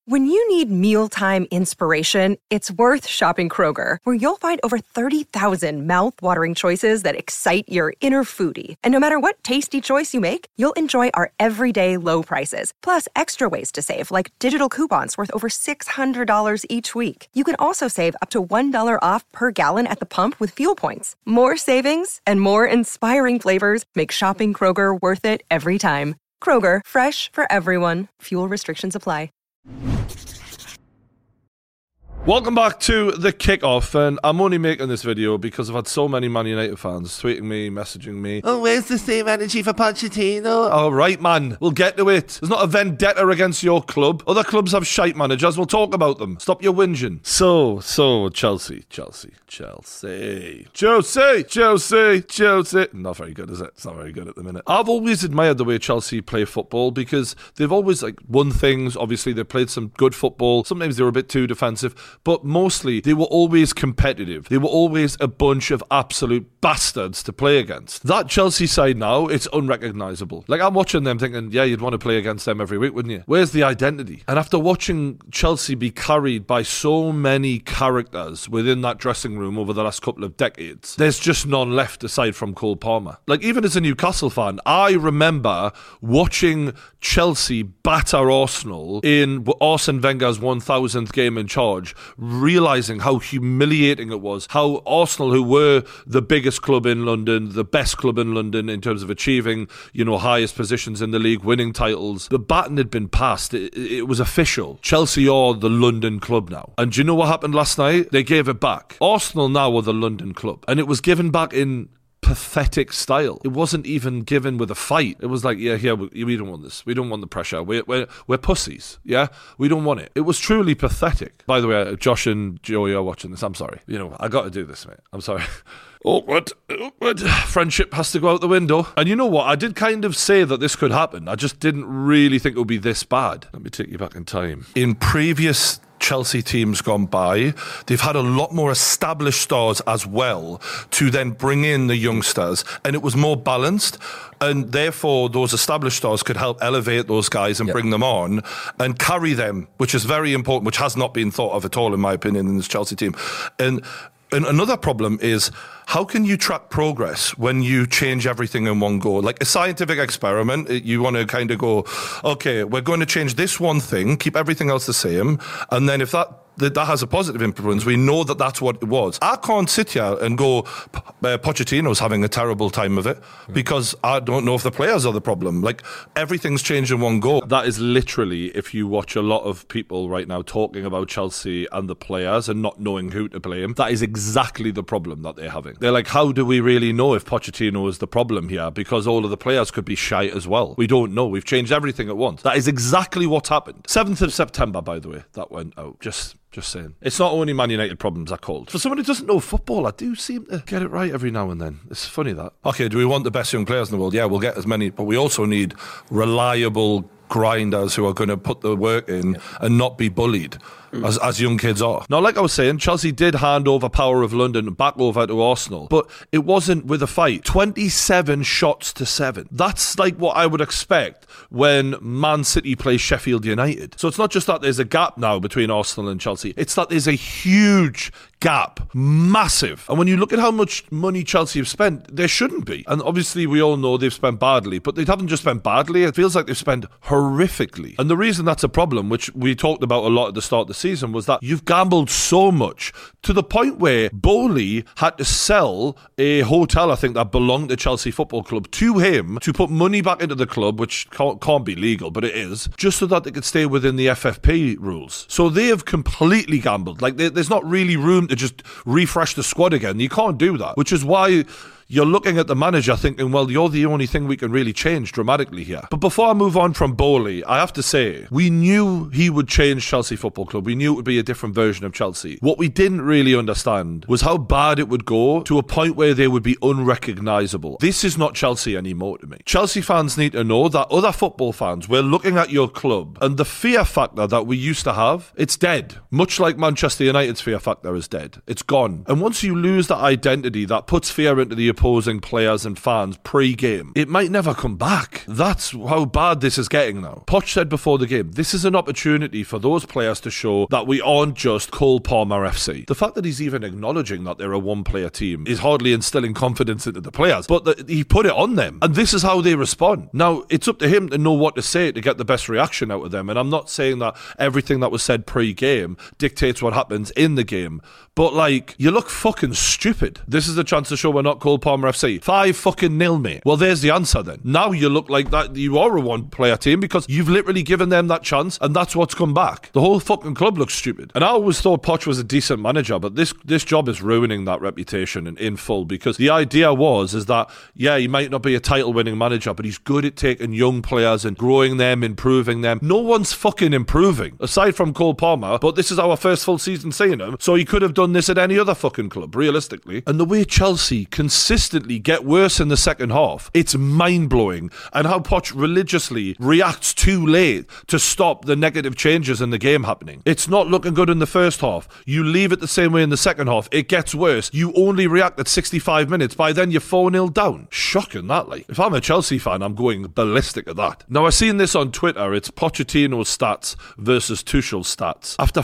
When you need mealtime inspiration, it's worth shopping Kroger, where you'll find over 30,000 mouth-watering choices that excite your inner foodie. And no matter what tasty choice you make, you'll enjoy our everyday low prices, plus extra ways to save, like digital coupons worth over $600 each week. You can also save up to $1 off per gallon at the pump with fuel points. More savings and more inspiring flavors make shopping Kroger worth it every time. Kroger, fresh for everyone. Fuel restrictions apply. Welcome back to The Kickoff, and I'm only making this video because I've had so many Man United fans tweeting me, messaging me. Oh, where's the same energy for Pochettino? All right, man, we'll get to it. There's not a vendetta against your club. Other clubs have shite managers. We'll talk about them. Stop your whinging. So, Chelsea. Not very good, is it? It's not very good at the minute. I've always admired the way Chelsea play football because they've always won things. Obviously, they played some good football. Sometimes they were a bit too defensive. But mostly, they were always competitive. They were always a bunch of absolute bastards to play against. That Chelsea side now, it's unrecognisable. I'm watching them thinking, yeah, you'd want to play against them every week, wouldn't you? Where's the identity? And after watching Chelsea be carried by so many characters within that dressing room over the last couple of decades, there's just none left aside from Cole Palmer. Even as a Newcastle fan, I remember watching Chelsea batter Arsenal in Arsene Wenger's 1000th game in charge, realising how humiliating it was, how Arsenal, who were the biggest club in London, the best club in London in terms of achieving, highest positions in the league, winning titles, the baton had been passed. It was official. Chelsea are the London club now. And do you know what happened last night? They gave it back. Arsenal now are the London club. And it was given back in pathetic style. It wasn't even given with a fight. It was we don't want this. We don't want the pressure. We're pussies. Yeah, we don't want it. It was truly pathetic. By the way, Josh and Joey are watching this. I'm sorry. I got to do this, mate. I'm sorry. Awkward. Friendship has to go out the window. And you know what? I did kind of say that this could happen. I just didn't really think it would be this bad. Let me take you back in time. In previous Chelsea teams gone by, they've had a lot more established stars as well to then bring in the youngsters, and it was more balanced, and therefore those established stars could help elevate those guys and bring them on and carry them, which is very important, which has not been thought of at all in my opinion in this Chelsea team. And another problem is, how can you track progress when you change everything in one go? Like a scientific experiment, you want to kind of go, okay, we're going to change this one thing, keep everything else the same, and then if that has a positive influence, we know that that's what it was. I can't sit here and go, Pochettino's having a terrible time of it, because I don't know if the players are the problem. Everything's changed in one go. That is literally, if you watch a lot of people right now talking about Chelsea and the players and not knowing who to blame, that is exactly the problem that they're having. They're like, how do we really know if Pochettino is the problem here? Because all of the players could be shite as well. We don't know. We've changed everything at once. That is exactly what happened. 7th of September, by the way, that went out. Just saying. It's not only Man United problems I called. For someone who doesn't know football, I do seem to get it right every now and then. It's funny that. Okay, do we want the best young players in the world? Yeah, we'll get as many, but we also need reliable grinders who are going to put the work in and not be bullied. As young kids are. Now, like I was saying, Chelsea did hand over power of London back over to Arsenal, but it wasn't with a fight. 27 shots to 7. That's what I would expect when Man City plays Sheffield United. So it's not just that there's a gap now between Arsenal and Chelsea, it's that there's a huge gap, massive. And when you look at how much money Chelsea have spent, there shouldn't be. And obviously we all know they've spent badly, but they haven't just spent badly, it feels like they've spent horrifically. And the reason that's a problem, which we talked about a lot at the start of the season, was that you've gambled so much to the point where Bowley had to sell a hotel, I think, that belonged to Chelsea Football Club to him to put money back into the club, which can't be legal, but it is, just so that they could stay within the FFP rules. So they have completely gambled. There's not really room to just refresh the squad again. You can't do that, which is why you're looking at the manager thinking, well, you're the only thing we can really change dramatically here. But before I move on from Bowley, I have to say, we knew he would change Chelsea Football Club. We knew it would be a different version of Chelsea. What we didn't really understand was how bad it would go to a point where they would be unrecognisable. This is not Chelsea anymore to me. Chelsea fans need to know that other football fans, we're looking at your club, and the fear factor that we used to have, it's dead. Much like Manchester United's fear factor is dead. It's gone. And once you lose that identity that puts fear into the opposing players and fans pre-game, it might never come back. That's how bad this is getting now. Poch said before the game, this is an opportunity for those players to show that we aren't just Cole Palmer FC. The fact that he's even acknowledging that they're a one-player team is hardly instilling confidence into the players, but he put it on them, and this is how they respond. Now, it's up to him to know what to say to get the best reaction out of them, and I'm not saying that everything that was said pre-game dictates what happens in the game, but like, you look fucking stupid. This is the chance to show we're not Cole Palmer FC. 5-0, mate. Well, there's the answer then. Now you look like that you are a one-player team because you've literally given them that chance, and that's what's come back. The whole fucking club looks stupid. And I always thought Poch was a decent manager, but this job is ruining that reputation in full, because the idea is that, yeah, he might not be a title-winning manager, but he's good at taking young players and growing them, improving them. No one's fucking improving, aside from Cole Palmer, but this is our first full season seeing him, so he could have done this at any other fucking club, realistically. And the way Chelsea consistently get worse in the second half, it's mind-blowing. And how Poch religiously reacts too late to stop the negative changes in the game happening. It's not looking good in the first half. You leave it the same way in the second half. It gets worse. You only react at 65 minutes. By then, you're 4-0 down. Shocking, that, like. If I'm a Chelsea fan, I'm going ballistic at that. Now, I've seen this on Twitter. It's Pochettino's stats versus Tuchel's stats. After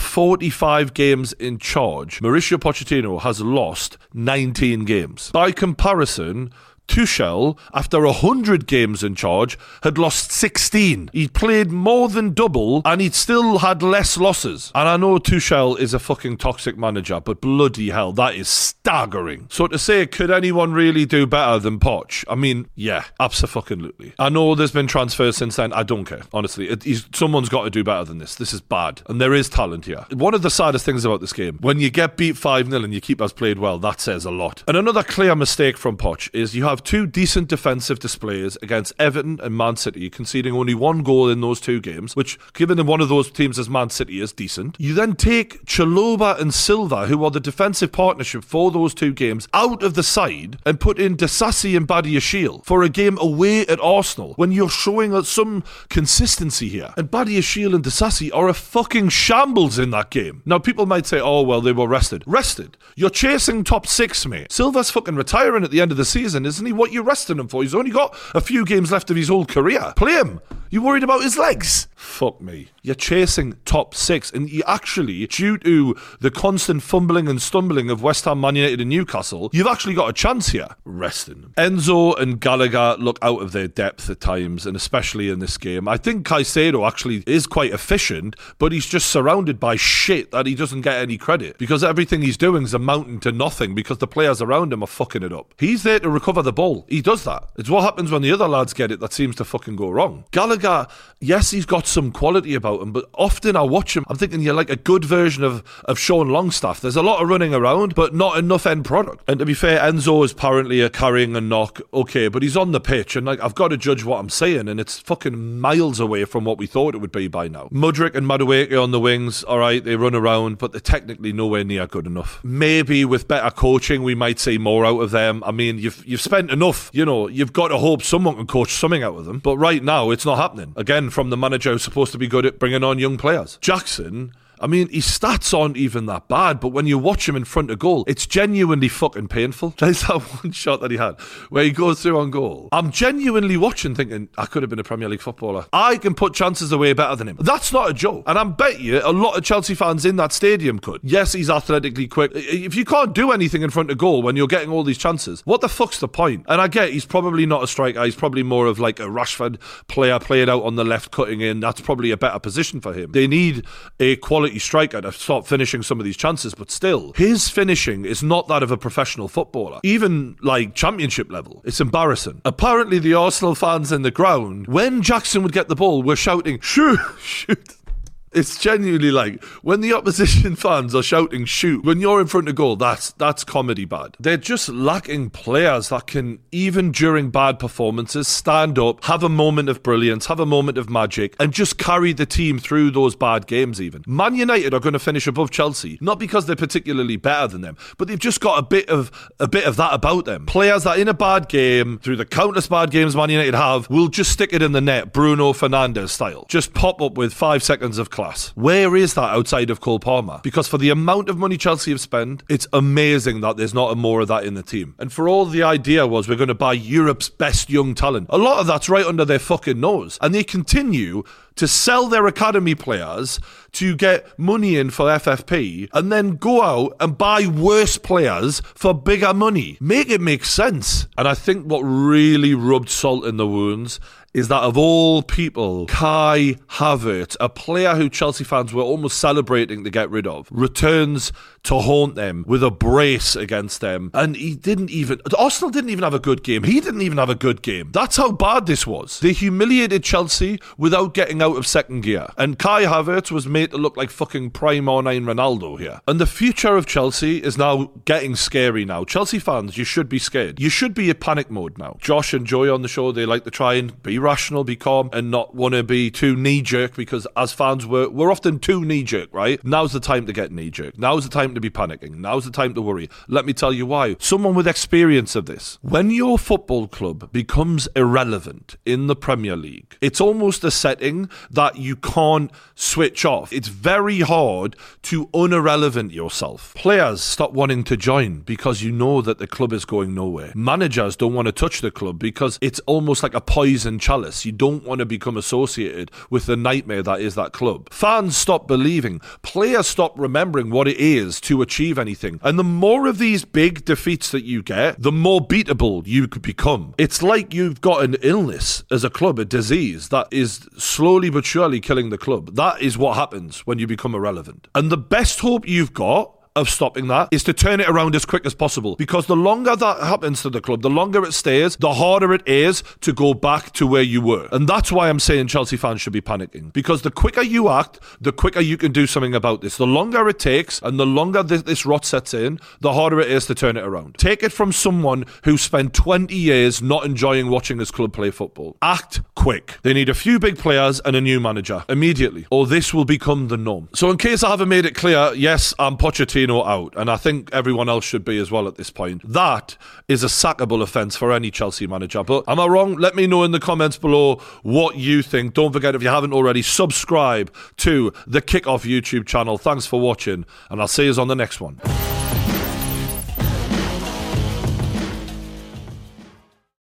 45 games in charge, Mauricio Pochettino has lost 19 games. By comparison, Tuchel, after 100 games in charge, had lost 16. He'd played more than double, and he'd still had less losses. And I know Tuchel is a fucking toxic manager, but bloody hell, that is staggering. So to say, could anyone really do better than Poch? I mean, yeah, absolutely. I know there's been transfers since then. I don't care, honestly. Someone's got to do better than this. This is bad. And there is talent here. One of the saddest things about this game, when you get beat 5-0 and your keeper's played well, that says a lot. And another clear mistake from Poch is you have two decent defensive displays against Everton and Man City, conceding only one goal in those two games, which, given that one of those teams as Man City, is decent. You then take Chalobah and Silva, who are the defensive partnership for those two games, out of the side and put in Disasi and Badiashile for a game away at Arsenal, when you're showing some consistency here. And Badiashile and Disasi are a fucking shambles in that game. Now, people might say, oh, well, they were rested. Rested? You're chasing top 6, mate. Silva's fucking retiring at the end of the season, isn't he? What are you resting him for? He's only got a few games left of his whole career. Play him. You worried about his legs? Fuck me. You're chasing top 6, and you actually, due to the constant fumbling and stumbling of West Ham, Man United and Newcastle, you've actually got a chance here. Resting him. Enzo and Gallagher look out of their depth at times, and especially in this game. I think Caicedo actually is quite efficient, but he's just surrounded by shit that he doesn't get any credit, because everything he's doing is amounting to nothing because the players around him are fucking it up. He's there to recover the ball. He does that. It's what happens when the other lads get it that seems to fucking go wrong. Gallagher, yes, he's got some quality about him, but often I watch him, I'm thinking you're like a good version of Sean Longstaff. There's a lot of running around, but not enough end product. And to be fair, Enzo is apparently carrying a knock, okay, but he's on the pitch, and like, I've got to judge what I'm saying, and it's fucking miles away from what we thought it would be by now. Mudryk and Madueke on the wings, alright, they run around, but they're technically nowhere near good enough. Maybe with better coaching, we might see more out of them. I mean, you've spent enough, you've got to hope someone can coach something out of them, but right now, it's not happening. Again, from the manager who's supposed to be good at bringing on young players. Jackson, I mean, his stats aren't even that bad, but when you watch him in front of goal, it's genuinely fucking painful. There's that one shot that he had where he goes through on goal. I'm genuinely watching thinking, I could have been a Premier League footballer. I can put chances away better than him. That's not a joke. And I bet you a lot of Chelsea fans in that stadium could. Yes, he's athletically quick. If you can't do anything in front of goal when you're getting all these chances, what the fuck's the point? And I get he's probably not a striker. He's probably more of like a Rashford player playing out on the left, cutting in. That's probably a better position for him. They need a quality striker to start finishing some of these chances, but still, his finishing is not that of a professional footballer. Even like championship level, it's embarrassing. Apparently the Arsenal fans in the ground, when Jackson would get the ball, were shouting, shoot, shoot. It's genuinely like, when the opposition fans are shouting shoot, when you're in front of goal, that's comedy bad. They're just lacking players that can, even during bad performances, stand up, have a moment of brilliance, have a moment of magic, and just carry the team through those bad games even. Man United are going to finish above Chelsea, not because they're particularly better than them, but they've just got a bit of that about them. Players that in a bad game, through the countless bad games Man United have, will just stick it in the net, Bruno Fernandes style. Just pop up with 5 seconds of class. Where is that outside of Cole Palmer? Because for the amount of money Chelsea have spent, it's amazing that there's not more of that in the team. And for all the idea was we're going to buy Europe's best young talent, a lot of that's right under their fucking nose. And they continue to sell their academy players to get money in for FFP and then go out and buy worse players for bigger money. Make it make sense. And I think what really rubbed salt in the wounds is that of all people, Kai Havertz, a player who Chelsea fans were almost celebrating to get rid of, returns to haunt them with a brace against them. And Arsenal didn't even have a good game. He didn't even have a good game. That's how bad this was. They humiliated Chelsea without getting out of second gear. And Kai Havertz was made to look like fucking prime R9 Ronaldo here. And the future of Chelsea is now getting scary now. Chelsea fans, you should be scared. You should be in panic mode now. Josh and Joy on the show, they like to try and be rational, be calm, and not want to be too knee-jerk, because as fans we're often too knee-jerk, right? Now's the time to get knee-jerk. Now's the time to be panicking. Now's the time to worry. Let me tell you why. Someone with experience of this. When your football club becomes irrelevant in the Premier League, it's almost a setting that you can't switch off. It's very hard to unirrelevant yourself. Players stop wanting to join because you know that the club is going nowhere. Managers don't want to touch the club because it's almost like a poison chalice. You don't want to become associated with the nightmare that is that club. Fans stop believing. Players stop remembering what it is to achieve anything. And the more of these big defeats that you get, the more beatable you could become. It's like you've got an illness as a club, a disease that is slowly but surely killing the club. That is what happens when you become irrelevant. And the best hope you've got of stopping that is to turn it around as quick as possible, because the longer that happens to the club, the longer it stays, the harder it is to go back to where you were. And that's why I'm saying Chelsea fans should be panicking, because the quicker you act, the quicker you can do something about this. The longer it takes and the longer this rot sets in, the harder it is to turn it around. Take it from someone who spent 20 years not enjoying watching his club play football. Act quick. They need a few big players and a new manager immediately, or this will become the norm. So in case I haven't made it clear, yes, I'm Pochettino out, and I think everyone else should be as well at this point. That is a sackable offence for any Chelsea manager. But am I wrong? Let me know in the comments below what you think. Don't forget, if you haven't already, subscribe to the Kickoff YouTube channel. Thanks for watching, and I'll see you on the next one.